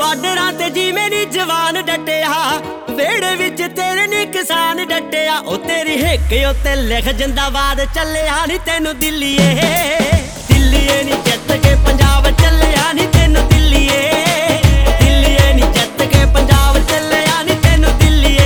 ਬਾਰਡਰਾਂ ਤੇ ਜਿਵੇਂ ਨੀ ਜਵਾਨ ਡਟਿਆ, ਵੇੜੇ ਵਿੱਚ ਤੇਰੇ ਨੀ ਕਿਸਾਨ ਡਟਿਆ। ਉਹ ਤੇਰੀ ਹਿੱਕ ਉੱਤੇ ਲਿਖ ਜਿੰਦਾਬਾਦ ਚੱਲਿਆ ਨੀ ਤੈਨੂੰ ਦਿੱਲੀਏ, ਦਿੱਲੀਏ ਨੀ ਜਿੱਤ ਕੇ ਪੰਜਾਬ ਚੱਲਿਆ ਨੀ ਤੈਨੂੰ ਦਿੱਲੀਏ, ਦਿੱਲੀਏ ਨੀ ਜਿੱਤ ਕੇ ਪੰਜਾਬ ਚੱਲਿਆ ਨੀ ਤੈਨੂੰ ਦਿੱਲੀਏ।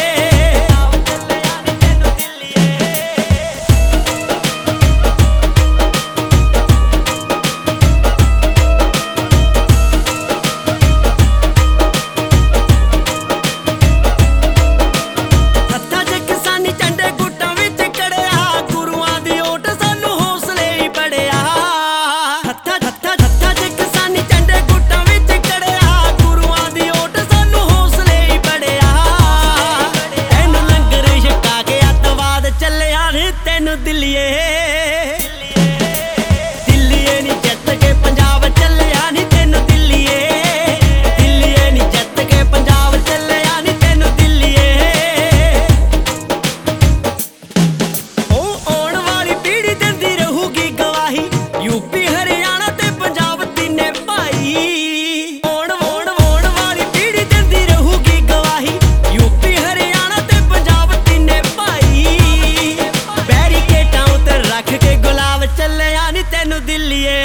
ਦਿੱਲੀਏ, ਦਿੱਲੀਏ ਨੀ ਜਿੱਤ ਕੇ ਪੰਜਾਬ ਚੱਲਿਆ ਨੀ ਤੈਨੂੰ ਦਿੱਲੀਏ, ਦਿੱਲੀਏ ਨੀ ਜਿੱਤ ਕੇ ਪੰਜਾਬ ਚੱਲਿਆ ਨੀ ਤੈਨੂੰ ਦਿੱਲੀਏ। ਉਹ ਆਉਣ ਵਾਲੀ ਪੀੜ੍ਹੀ ਦਿੰਦੀ ਰਹੂਗੀ ਗਵਾਹੀ, ਯੂਪੀ ਹਰਿਆਣਾ ਤੇ ਪੰਜਾਬ ਤਿੰਨੇ ਭਾਈ। ਆਉਣ ਵਾਲੀ ਪੀੜ੍ਹੀ ਦਿੰਦੀ ਰਹੂਗੀ ਗਵਾਹੀ, ਯੂਪੀ ਹਰਿਆਣਾ ਤੇ ਪੰਜਾਬ ਤਿੰਨੇ ਭਾਈ। ਰੱਖ ਕੇ ਗੁਲਾਬ ਚੱਲਿਆ ਨੀ ਤੈਨੂੰ ਦਿੱਲੀਏ,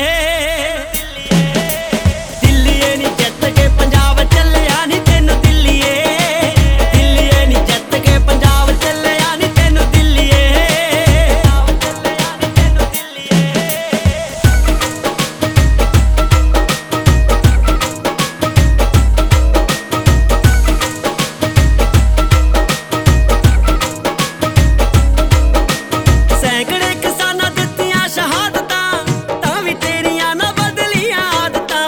ਦਿੱਲੀਏ ਨੀ ਜਿੱਤ ਕੇ ਪੰਜਾਬ ਚੱਲਿਆ ਨੀ ਤੈਨੂੰ ਦਿੱਲੀਏ, ਦਿੱਲੀਏ ਨੀ ਜਿੱਤ ਕੇ ਪੰਜਾਬ ਚੱਲਿਆ ਨੀ ਤੈਨੂੰ ਦਿੱਲੀਏ। ਸੈਂਕੜੇ ਕਿਸਾਨਾਂ ਦਿੱਤੀਆਂ ਸ਼ਹਾਦਤਾਂ, ਤਾਂ ਵੀ ਤੇਰੀਆਂ ਨਾ ਬਦਲੀਆਂ ਆਦਤਾਂ।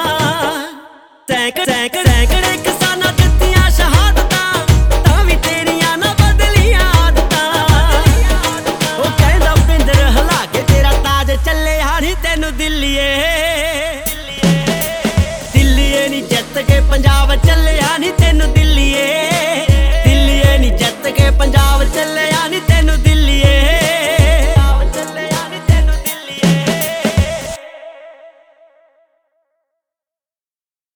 ਸੈਂਕੜੇ ਕਿਸਾਨਾਂ ਦਿੱਤੀਆਂ ਸ਼ਹਾਦਤਾਂ, ਤਾਂ ਵੀ ਤੇਰੀਆਂ ਨਾ ਬਦਲੀਆਂ ਆਦਤਾਂ। ਉਹ ਕਹਿੰਦਾ ਪਿੰਦਰ ਹਿਲਾ ਕੇ ਤੇਰਾ ਤਾਜ ਚੱਲਿਆ ਨੀ ਤੈਨੂੰ ਦਿੱਲੀਏ, ਦਿੱਲੀਏ ਨੀ ਜਿੱਤ ਕੇ ਪੰਜਾਬ ਚੱਲਿਆ ਨੀ ਤੈਨੂੰ ਦਿੱਲੀਏ, ਦਿੱਲੀਏ ਨੀ ਜਿੱਤ ਕੇ ਪੰਜਾਬ ਚੱਲਿਆ।